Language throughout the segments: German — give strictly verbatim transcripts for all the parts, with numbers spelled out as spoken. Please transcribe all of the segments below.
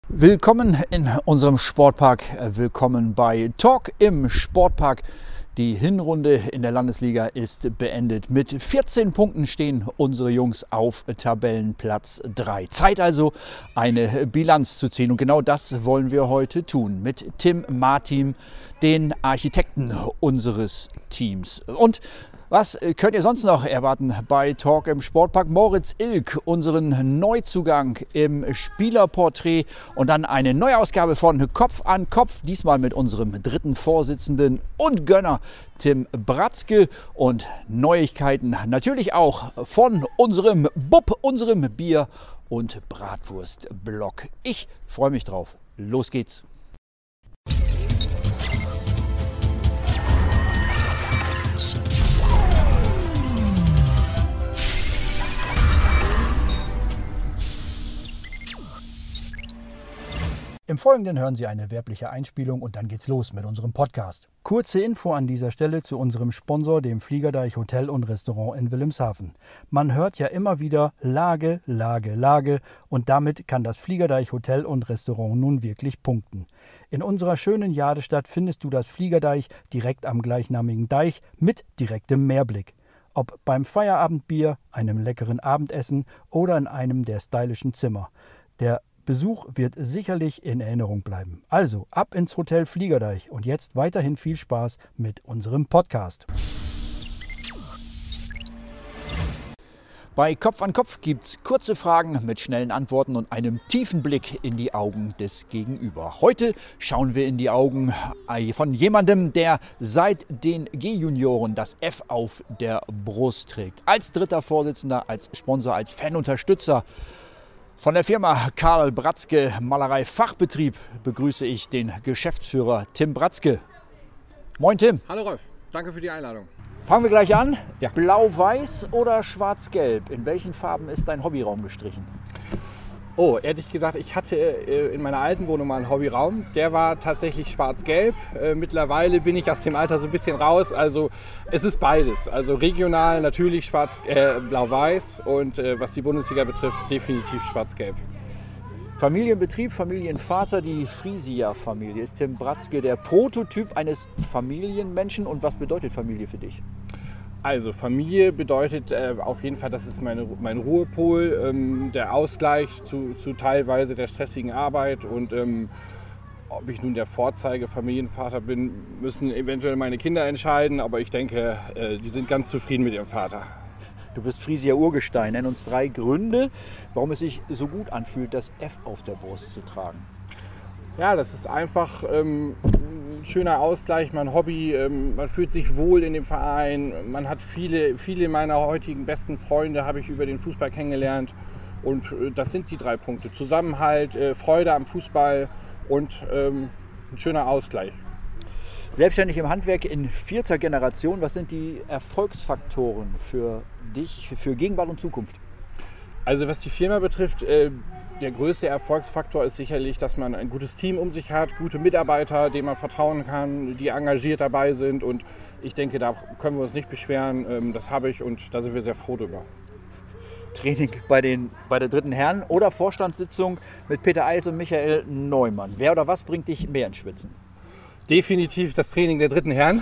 Willkommen in unserem Sportpark, willkommen bei Talk im Sportpark. Die Hinrunde in der Landesliga ist beendet. Mit vierzehn Punkten stehen unsere Jungs auf Tabellenplatz drei. Zeit also, eine Bilanz zu ziehen. Und genau das wollen wir heute tun mit Tim Martin, den Architekten unseres Teams. Und was könnt ihr sonst noch erwarten bei Talk im Sportpark? Moritz Ilk, unseren Neuzugang im Spielerporträt und dann eine Neuausgabe von Kopf an Kopf, diesmal mit unserem dritten Vorsitzenden und Gönner Tim Bratzke und Neuigkeiten natürlich auch von unserem Bub, unserem Bier- und Bratwurstblock. Ich freue mich drauf. Los geht's! Im Folgenden hören Sie eine werbliche Einspielung und dann geht's los mit unserem Podcast. Kurze Info an dieser Stelle zu unserem Sponsor, dem Fliegerdeich Hotel und Restaurant in Wilhelmshaven. Man hört ja immer wieder Lage, Lage, Lage und damit kann das Fliegerdeich Hotel und Restaurant nun wirklich punkten. In unserer schönen Jadestadt findest du das Fliegerdeich direkt am gleichnamigen Deich mit direktem Meerblick. Ob beim Feierabendbier, einem leckeren Abendessen oder in einem der stylischen Zimmer. Der Besuch wird sicherlich in Erinnerung bleiben. Also ab ins Hotel Fliegerdeich und jetzt weiterhin viel Spaß mit unserem Podcast. Bei Kopf an Kopf gibt es kurze Fragen mit schnellen Antworten und einem tiefen Blick in die Augen des Gegenüber. Heute schauen wir in die Augen von jemandem, der seit den G-Junioren das F auf der Brust trägt. Als dritter Vorsitzender, als Sponsor, als Fanunterstützer. Von der Firma Karl Bratzke Malerei Fachbetrieb begrüße ich den Geschäftsführer Tim Bratzke. Moin Tim. Hallo Rolf, danke für die Einladung. Fangen wir gleich an. Ja. Blau-Weiß oder Schwarz-Gelb? In welchen Farben ist dein Hobbyraum gestrichen? Oh, ehrlich gesagt, ich hatte in meiner alten Wohnung mal einen Hobbyraum. Der war tatsächlich schwarz-gelb. Mittlerweile bin ich aus dem Alter so ein bisschen raus. Also es ist beides. Also regional natürlich schwarz, äh, blau-weiß und äh, was die Bundesliga betrifft, definitiv schwarz-gelb. Familienbetrieb, Familienvater, die Friesia-Familie. Ist Tim Bratzke der Prototyp eines Familienmenschen? Und was bedeutet Familie für dich? Also Familie bedeutet äh, auf jeden Fall, das ist meine, mein Ruhepol, ähm, der Ausgleich zu, zu teilweise der stressigen Arbeit und ähm, ob ich nun der Vorzeige-Familienvater bin, müssen eventuell meine Kinder entscheiden, aber ich denke, äh, die sind ganz zufrieden mit ihrem Vater. Du bist Friesia Urgestein. Nenn uns drei Gründe, warum es sich so gut anfühlt, das F auf der Brust zu tragen. Ja, das ist einfach ähm, ein schöner Ausgleich, mein Hobby. Ähm, man fühlt sich wohl in dem Verein. Man hat viele, viele meiner heutigen besten Freunde habe ich über den Fußball kennengelernt. Und äh, das sind die drei Punkte. Zusammenhalt, äh, Freude am Fußball und ähm, ein schöner Ausgleich. Selbstständig im Handwerk in vierter Generation. Was sind die Erfolgsfaktoren für dich, für Gegenwart und Zukunft? Also was die Firma betrifft, äh, der größte Erfolgsfaktor ist sicherlich, dass man ein gutes Team um sich hat, gute Mitarbeiter, denen man vertrauen kann, die engagiert dabei sind. Und ich denke, da können wir uns nicht beschweren. Das habe ich und da sind wir sehr froh drüber. Training bei, den, bei der dritten Herren oder Vorstandssitzung mit Peter Eis und Michael Neumann. Wer oder was bringt dich mehr ins Schwitzen? Definitiv das Training der dritten Herren.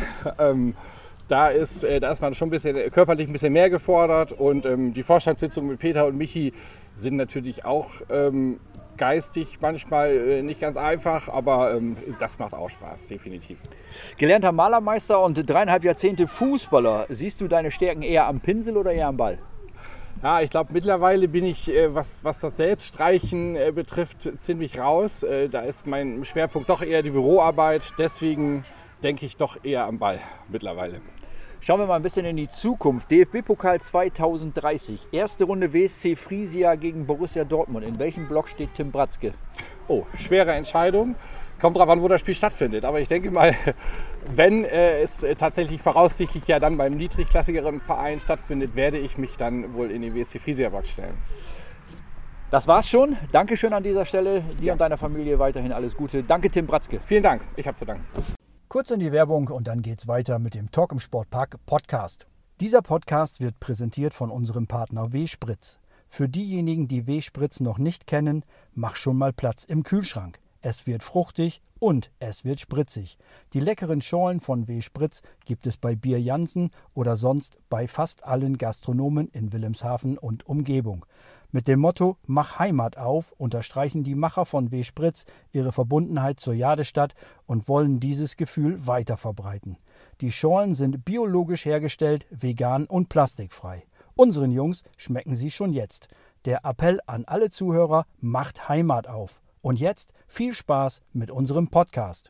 Da ist, da ist man schon ein bisschen körperlich ein bisschen mehr gefordert. Und die Vorstandssitzung mit Peter und Michi sind natürlich auch ähm, geistig manchmal äh, nicht ganz einfach, aber ähm, das macht auch Spaß, definitiv. Gelernter Malermeister und dreieinhalb Jahrzehnte Fußballer. Siehst du deine Stärken eher am Pinsel oder eher am Ball? Ja, ich glaube, mittlerweile bin ich, äh, was, was das Selbststreichen äh, betrifft, ziemlich raus. Äh, da ist mein Schwerpunkt doch eher die Büroarbeit. Deswegen denke ich doch eher am Ball mittlerweile. Schauen wir mal ein bisschen in die Zukunft. D F B-Pokal zweitausenddreißig. Erste Runde W S C Friesia gegen Borussia Dortmund. In welchem Block steht Tim Bratzke? Oh, schwere Entscheidung. Kommt drauf an, wo das Spiel stattfindet. Aber ich denke mal, wenn äh, es äh, tatsächlich voraussichtlich ja dann beim niedrigklassigeren Verein stattfindet, werde ich mich dann wohl in den W S C Friesia-Block stellen. Das war's schon. Dankeschön an dieser Stelle. Dir ja. Und deiner Familie weiterhin alles Gute. Danke, Tim Bratzke. Vielen Dank. Ich habe zu danken. Kurz in die Werbung und dann geht's weiter mit dem Talk im Sportpark Podcast. Dieser Podcast wird präsentiert von unserem Partner W-Spritz. Für diejenigen, die W-Spritz noch nicht kennen, mach schon mal Platz im Kühlschrank. Es wird fruchtig und es wird spritzig. Die leckeren Schorlen von W-Spritz gibt es bei Bier Jansen oder sonst bei fast allen Gastronomen in Wilhelmshaven und Umgebung. Mit dem Motto Mach Heimat auf unterstreichen die Macher von W-Spritz ihre Verbundenheit zur Jadestadt und wollen dieses Gefühl weiter verbreiten. Die Schorlen sind biologisch hergestellt, vegan und plastikfrei. Unseren Jungs schmecken sie schon jetzt. Der Appell an alle Zuhörer: Macht Heimat auf. Und jetzt viel Spaß mit unserem Podcast.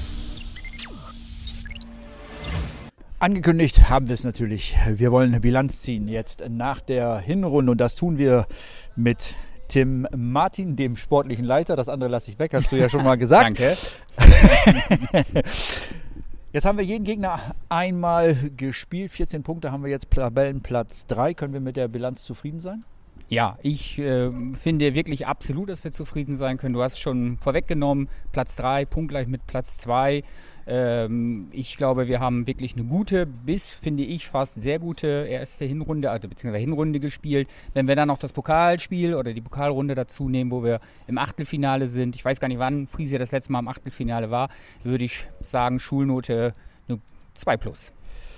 Angekündigt haben wir es natürlich. Wir wollen eine Bilanz ziehen jetzt nach der Hinrunde und das tun wir mit Tim Martin, dem sportlichen Leiter. Das andere lasse ich weg, hast du ja schon mal gesagt. Danke. Jetzt haben wir jeden Gegner einmal gespielt. vierzehn Punkte haben wir jetzt, Tabellenplatz drei. Können wir mit der Bilanz zufrieden sein? Ja, ich äh, finde wirklich absolut, dass wir zufrieden sein können. Du hast schon vorweggenommen, Platz drei, punktgleich mit Platz zwei. Ähm, ich glaube, wir haben wirklich eine gute, bis, finde ich, fast sehr gute erste Hinrunde, also beziehungsweise Hinrunde gespielt. Wenn wir dann noch das Pokalspiel oder die Pokalrunde dazu nehmen, wo wir im Achtelfinale sind, ich weiß gar nicht, wann Friesia das letzte Mal im Achtelfinale war, würde ich sagen, Schulnote eine zwei plus.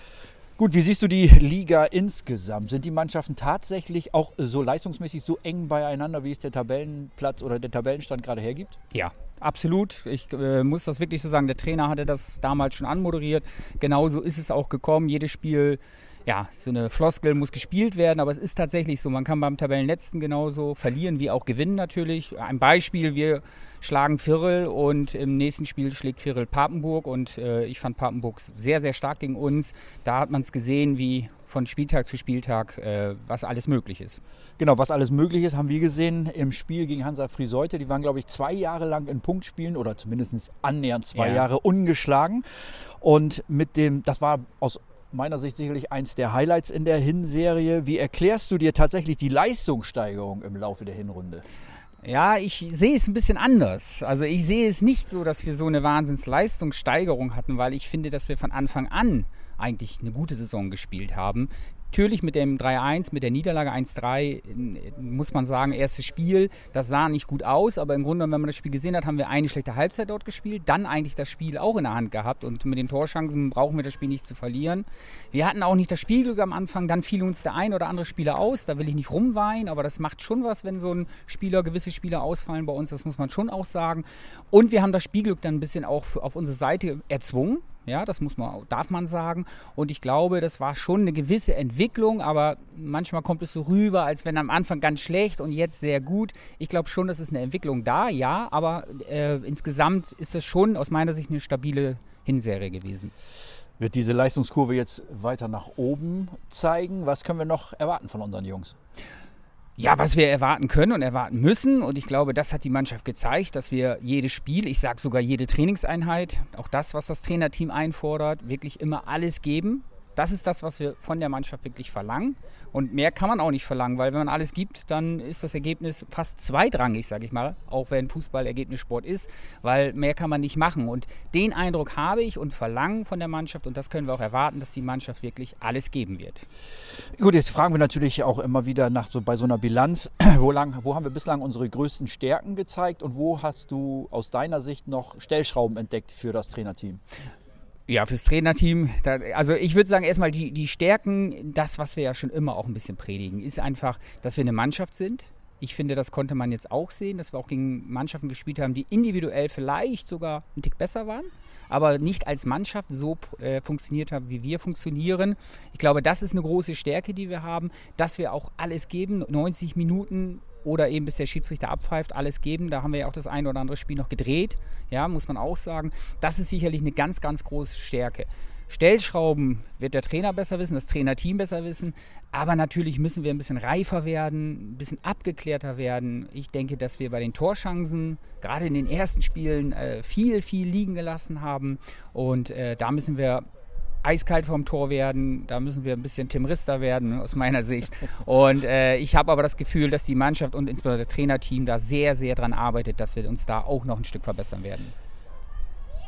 Gut, wie siehst du die Liga insgesamt? Sind die Mannschaften tatsächlich auch so leistungsmäßig so eng beieinander, wie es der Tabellenplatz oder der Tabellenstand gerade hergibt? Ja, absolut. Ich äh, muss das wirklich so sagen. Der Trainer hatte das damals schon anmoderiert. Genauso ist es auch gekommen. Jedes Spiel, ja, so eine Floskel muss gespielt werden, aber es ist tatsächlich so. Man kann beim Tabellenletzten genauso verlieren wie auch gewinnen natürlich. Ein Beispiel, wir schlagen Virl und im nächsten Spiel schlägt Virl Papenburg und äh, ich fand Papenburg sehr, sehr stark gegen uns. Da hat man es gesehen, wie von Spieltag zu Spieltag, äh, was alles möglich ist. Genau, was alles möglich ist, haben wir gesehen im Spiel gegen Hansa Friseute. Die waren, glaube ich, zwei Jahre lang in Punktspielen oder zumindest annähernd zwei Ja. Jahre ungeschlagen. Und mit dem, das war aus meiner Sicht sicherlich eins der Highlights in der Hinserie. Wie erklärst du dir tatsächlich die Leistungssteigerung im Laufe der Hinrunde? Ja, ich sehe es ein bisschen anders. Also ich sehe es nicht so, dass wir so eine Wahnsinnsleistungssteigerung hatten, weil ich finde, dass wir von Anfang an eigentlich eine gute Saison gespielt haben. Natürlich mit dem drei eins, mit der Niederlage eins drei, muss man sagen, erstes Spiel, das sah nicht gut aus, aber im Grunde, wenn man das Spiel gesehen hat, haben wir eine schlechte Halbzeit dort gespielt, dann eigentlich das Spiel auch in der Hand gehabt und mit den Torchancen brauchen wir das Spiel nicht zu verlieren. Wir hatten auch nicht das Spielglück am Anfang, dann fiel uns der ein oder andere Spieler aus, da will ich nicht rumweinen, aber das macht schon was, wenn so ein Spieler, gewisse Spieler ausfallen bei uns, das muss man schon auch sagen. Und wir haben das Spielglück dann ein bisschen auch auf unsere Seite erzwungen. Ja, das muss man, darf man sagen. Und ich glaube, das war schon eine gewisse Entwicklung, aber manchmal kommt es so rüber, als wenn am Anfang ganz schlecht und jetzt sehr gut. Ich glaube schon, dass es eine Entwicklung da, ja, aber äh, insgesamt ist das schon aus meiner Sicht eine stabile Hinserie gewesen. Wird diese Leistungskurve jetzt weiter nach oben zeigen? Was können wir noch erwarten von unseren Jungs? Ja, was wir erwarten können und erwarten müssen, und ich glaube, das hat die Mannschaft gezeigt, dass wir jedes Spiel, ich sage sogar jede Trainingseinheit, auch das, was das Trainerteam einfordert, wirklich immer alles geben. Das ist das, was wir von der Mannschaft wirklich verlangen. Und mehr kann man auch nicht verlangen, weil wenn man alles gibt, dann ist das Ergebnis fast zweitrangig, sage ich mal, auch wenn Fußball Ergebnissport ist, weil mehr kann man nicht machen. Und den Eindruck habe ich und verlange von der Mannschaft, und das können wir auch erwarten, dass die Mannschaft wirklich alles geben wird. Gut, jetzt fragen wir natürlich auch immer wieder nach so bei so einer Bilanz, wo, lang, wo haben wir bislang unsere größten Stärken gezeigt und wo hast du aus deiner Sicht noch Stellschrauben entdeckt für das Trainerteam? Ja, fürs Trainerteam, da, also ich würde sagen, erstmal die, die Stärken, das, was wir ja schon immer auch ein bisschen predigen, ist einfach, dass wir eine Mannschaft sind. Ich finde, das konnte man jetzt auch sehen, dass wir auch gegen Mannschaften gespielt haben, die individuell vielleicht sogar einen Tick besser waren, aber nicht als Mannschaft so äh, funktioniert haben, wie wir funktionieren. Ich glaube, das ist eine große Stärke, die wir haben, dass wir auch alles geben, neunzig Minuten oder eben bis der Schiedsrichter abpfeift, alles geben. Da haben wir ja auch das ein oder andere Spiel noch gedreht, ja, muss man auch sagen. Das ist sicherlich eine ganz, ganz große Stärke. Stellschrauben wird der Trainer besser wissen, das Trainerteam besser wissen, aber natürlich müssen wir ein bisschen reifer werden, ein bisschen abgeklärter werden. Ich denke, dass wir bei den Torchancen, gerade in den ersten Spielen, äh, viel, viel liegen gelassen haben und äh, da müssen wir eiskalt vorm Tor werden, da müssen wir ein bisschen Tim Rister werden, aus meiner Sicht. Und äh, ich habe aber das Gefühl, dass die Mannschaft und insbesondere das Trainerteam da sehr, sehr dran arbeitet, dass wir uns da auch noch ein Stück verbessern werden.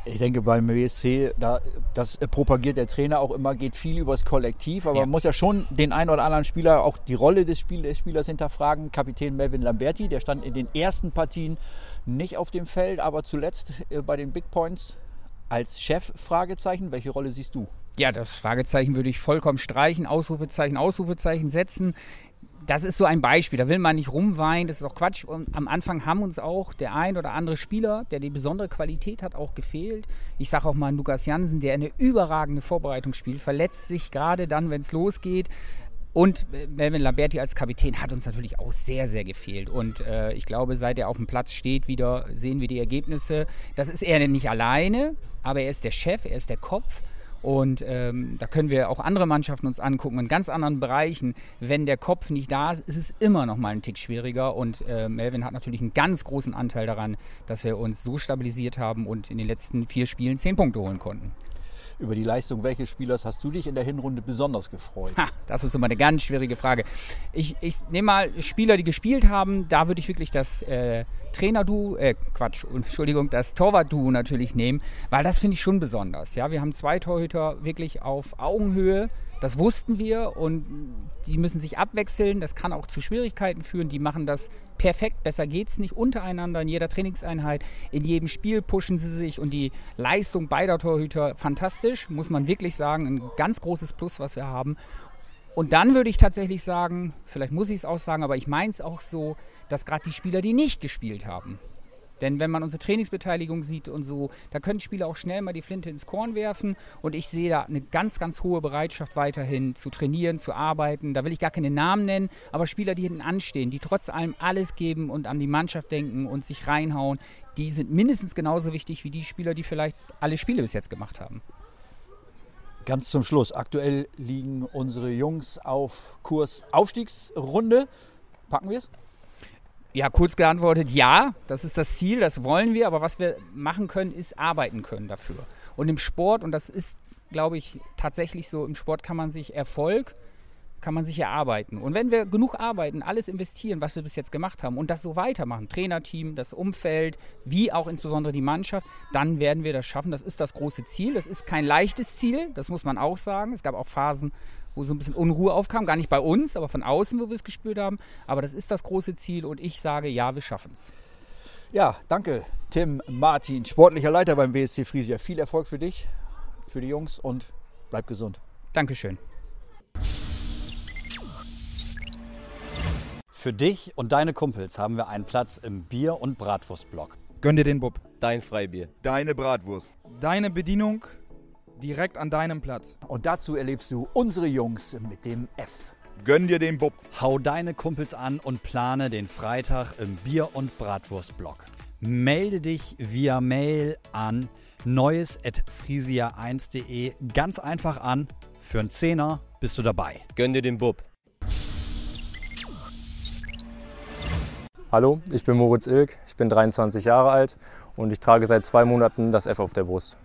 Ich denke, beim W S C, da, das propagiert der Trainer auch immer, geht viel übers Kollektiv. Aber ja. man muss ja schon den einen oder anderen Spieler, auch die Rolle des, Spiel, des Spielers hinterfragen. Kapitän Melvin Lamberti, der stand in den ersten Partien nicht auf dem Feld, aber zuletzt bei den Big Points als Chef, Fragezeichen. Welche Rolle siehst du? Ja, das Fragezeichen würde ich vollkommen streichen, Ausrufezeichen, Ausrufezeichen setzen. Das ist so ein Beispiel, da will man nicht rumweinen, das ist auch Quatsch. Und am Anfang haben uns auch der ein oder andere Spieler, der die besondere Qualität hat, auch gefehlt. Ich sage auch mal Lukas Jansen, der eine überragende Vorbereitung spielt, verletzt sich gerade dann, wenn es losgeht. Und Melvin Lamberti als Kapitän hat uns natürlich auch sehr, sehr gefehlt. Und äh, ich glaube, seit er auf dem Platz steht, wieder sehen wir die Ergebnisse. Das ist er nicht alleine, aber er ist der Chef, er ist der Kopf. Und ähm, da können wir auch andere Mannschaften uns angucken, in ganz anderen Bereichen. Wenn der Kopf nicht da ist, ist es immer noch mal einen Tick schwieriger. Und äh, Melvin hat natürlich einen ganz großen Anteil daran, dass wir uns so stabilisiert haben und in den letzten vier Spielen zehn Punkte holen konnten. Über die Leistung welches Spielers hast du dich in der Hinrunde besonders gefreut? Ha, das ist immer eine ganz schwierige Frage. Ich, ich nehme mal Spieler, die gespielt haben. Da würde ich wirklich das äh, Trainer-Duo, äh, Quatsch, Entschuldigung, das Torwart-Duo natürlich nehmen, weil das finde ich schon besonders. Ja, wir haben zwei Torhüter wirklich auf Augenhöhe. Das wussten wir und die müssen sich abwechseln. Das kann auch zu Schwierigkeiten führen. Die machen das perfekt. Besser geht's nicht. Untereinander in jeder Trainingseinheit. In jedem Spiel pushen sie sich und die Leistung beider Torhüter fantastisch. Muss man wirklich sagen. Ein ganz großes Plus, was wir haben. Und dann würde ich tatsächlich sagen, vielleicht muss ich es auch sagen, aber ich meine es auch so, dass gerade die Spieler, die nicht gespielt haben, denn wenn man unsere Trainingsbeteiligung sieht und so, da können Spieler auch schnell mal die Flinte ins Korn werfen. Und ich sehe da eine ganz, ganz hohe Bereitschaft weiterhin zu trainieren, zu arbeiten. Da will ich gar keine Namen nennen, aber Spieler, die hinten anstehen, die trotz allem alles geben und an die Mannschaft denken und sich reinhauen, die sind mindestens genauso wichtig wie die Spieler, die vielleicht alle Spiele bis jetzt gemacht haben. Ganz zum Schluss. Aktuell liegen unsere Jungs auf Kurs Aufstiegsrunde. Packen wir es? Ja, kurz geantwortet, ja, das ist das Ziel, das wollen wir, aber was wir machen können, ist arbeiten können dafür. Und im Sport, und das ist, glaube ich, tatsächlich so, im Sport kann man sich Erfolg, kann man sich erarbeiten. Und wenn wir genug arbeiten, alles investieren, was wir bis jetzt gemacht haben und das so weitermachen, Trainerteam, das Umfeld, wie auch insbesondere die Mannschaft, dann werden wir das schaffen. Das ist das große Ziel. Das ist kein leichtes Ziel, das muss man auch sagen. Es gab auch Phasen, wo so ein bisschen Unruhe aufkam, gar nicht bei uns, aber von außen, wo wir es gespürt haben. Aber das ist das große Ziel und ich sage, ja, wir schaffen es. Ja, danke Tim Martin, sportlicher Leiter beim W S C Friesia. Viel Erfolg für dich, für die Jungs und bleib gesund. Dankeschön. Für dich und deine Kumpels haben wir einen Platz im Bier- und Bratwurstblock. Gönn dir den Bub. Dein Freibier. Deine Bratwurst. Deine Bedienung direkt an deinem Platz. Und dazu erlebst du unsere Jungs mit dem F. Gönn dir den Bub. Hau deine Kumpels an und plane den Freitag im Bier- und Bratwurstblock. Melde dich via Mail an neues at friesia eins punkt de. Ganz einfach an. Für einen Zehner bist du dabei. Gönn dir den Bub. Hallo, ich bin Moritz Ilk, ich bin dreiundzwanzig Jahre alt und ich trage seit zwei Monaten das F auf der Brust.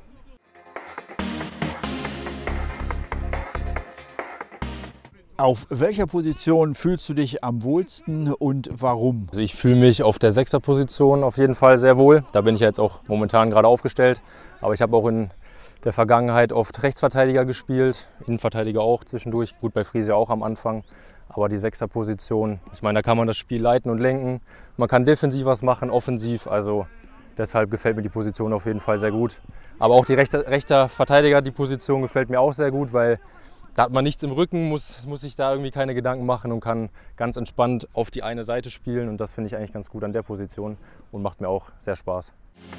Auf welcher Position fühlst du dich am wohlsten und warum? Also ich fühle mich auf der Sechserposition auf jeden Fall sehr wohl. Da bin ich jetzt auch momentan gerade aufgestellt. Aber ich habe auch in der Vergangenheit oft Rechtsverteidiger gespielt, Innenverteidiger auch zwischendurch, gut bei Friesia auch am Anfang. Aber die Sechserposition, ich meine, da kann man das Spiel leiten und lenken. Man kann defensiv was machen, offensiv. Also deshalb gefällt mir die Position auf jeden Fall sehr gut. Aber auch die rechte, rechter Verteidiger, die Position gefällt mir auch sehr gut, weil da hat man nichts im Rücken, muss, muss sich da irgendwie keine Gedanken machen und kann ganz entspannt auf die eine Seite spielen. Und das finde ich eigentlich ganz gut an der Position und macht mir auch sehr Spaß.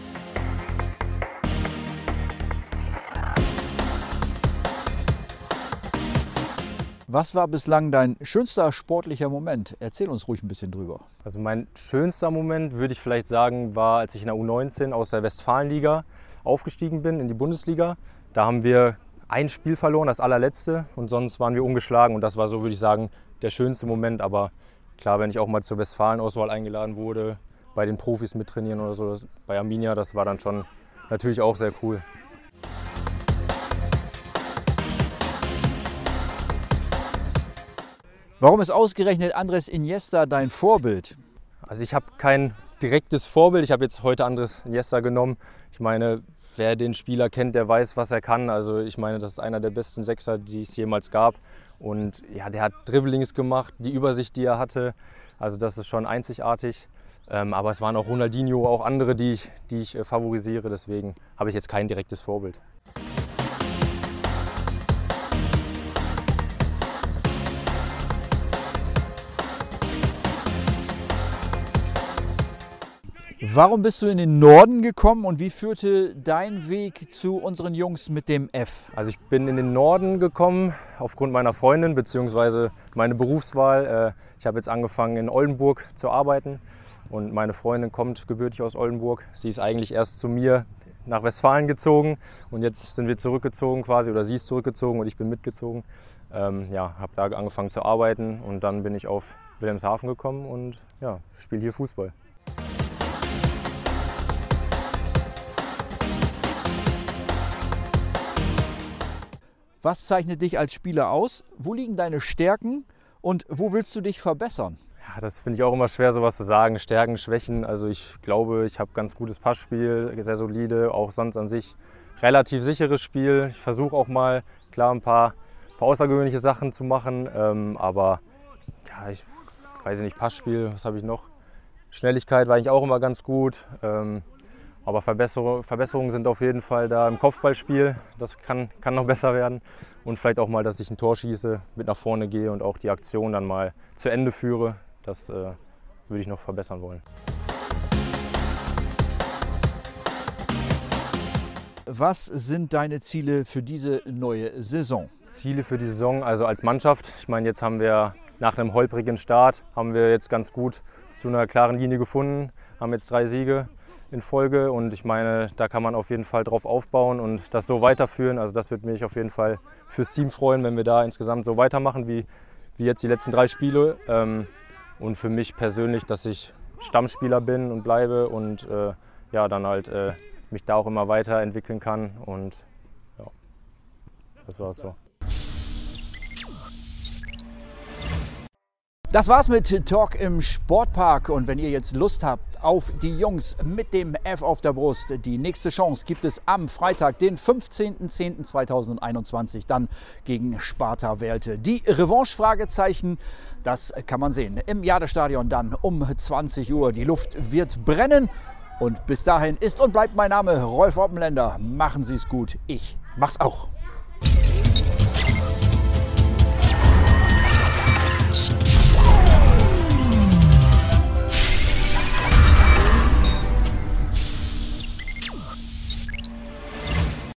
Was war bislang dein schönster sportlicher Moment? Erzähl uns ruhig ein bisschen drüber. Also mein schönster Moment, würde ich vielleicht sagen, war, als ich in der U neunzehn aus der Westfalenliga aufgestiegen bin in die Bundesliga. Da haben wir ein Spiel verloren, das allerletzte, und sonst waren wir ungeschlagen. Und das war so, würde ich sagen, der schönste Moment. Aber klar, wenn ich auch mal zur Westfalen-Auswahl eingeladen wurde, bei den Profis mittrainieren oder so, bei Arminia, das war dann schon natürlich auch sehr cool. Warum ist ausgerechnet Andrés Iniesta dein Vorbild? Also ich habe kein direktes Vorbild. Ich habe jetzt heute Andrés Iniesta genommen. Ich meine, wer den Spieler kennt, der weiß, was er kann. Also ich meine, das ist einer der besten Sechser, die es jemals gab. Und ja, der hat Dribblings gemacht, die Übersicht, die er hatte. Also das ist schon einzigartig. Ähm, aber es waren auch Ronaldinho, auch andere, die ich, die ich äh, favorisiere. Deswegen habe ich jetzt kein direktes Vorbild. Warum bist du in den Norden gekommen und wie führte dein Weg zu unseren Jungs mit dem F? Also ich bin in den Norden gekommen aufgrund meiner Freundin bzw. meine Berufswahl. Ich habe jetzt angefangen in Oldenburg zu arbeiten und meine Freundin kommt gebürtig aus Oldenburg. Sie ist eigentlich erst zu mir nach Westfalen gezogen und jetzt sind wir zurückgezogen quasi oder sie ist zurückgezogen und ich bin mitgezogen. Ähm, ja, habe da angefangen zu arbeiten und dann bin ich auf Wilhelmshaven gekommen und ja, spiele hier Fußball. Was zeichnet dich als Spieler aus? Wo liegen deine Stärken und wo willst du dich verbessern? Ja, das finde ich auch immer schwer, sowas zu sagen. Stärken, Schwächen. Also ich glaube, ich habe ganz gutes Passspiel, sehr solide, auch sonst an sich relativ sicheres Spiel. Ich versuche auch mal, klar, ein paar, paar außergewöhnliche Sachen zu machen. Ähm, aber ja, ich weiß nicht, Passspiel, was habe ich noch? Schnelligkeit war eigentlich auch immer ganz gut. Ähm, Aber Verbesserung, Verbesserungen sind auf jeden Fall da im Kopfballspiel. Das kann, kann noch besser werden. Und vielleicht auch mal, dass ich ein Tor schieße, mit nach vorne gehe und auch die Aktion dann mal zu Ende führe. Das äh, würde ich noch verbessern wollen. Was sind deine Ziele für diese neue Saison? Ziele für die Saison, also als Mannschaft. Ich meine, jetzt haben wir nach einem holprigen Start, haben wir jetzt ganz gut zu einer klaren Linie gefunden, haben jetzt drei Siege in Folge und ich meine, da kann man auf jeden Fall drauf aufbauen und das so weiterführen. Also das würde mich auf jeden Fall fürs Team freuen, wenn wir da insgesamt so weitermachen wie, wie jetzt die letzten drei Spiele. Und für mich persönlich, dass ich Stammspieler bin und bleibe und äh, ja, dann halt äh, mich da auch immer weiterentwickeln kann und ja, das war's so. Das war's mit Talk im Sportpark und wenn ihr jetzt Lust habt auf die Jungs mit dem F auf der Brust, die nächste Chance gibt es am Freitag, den fünfzehnten zehnten zweitausendeinundzwanzig, dann gegen Sparta Welte. Die Revanche, Fragezeichen, das kann man sehen im Jadestadion dann um zwanzig Uhr. Die Luft wird brennen und bis dahin ist und bleibt mein Name Rolf Oppenländer. Machen Sie es gut, ich mach's auch.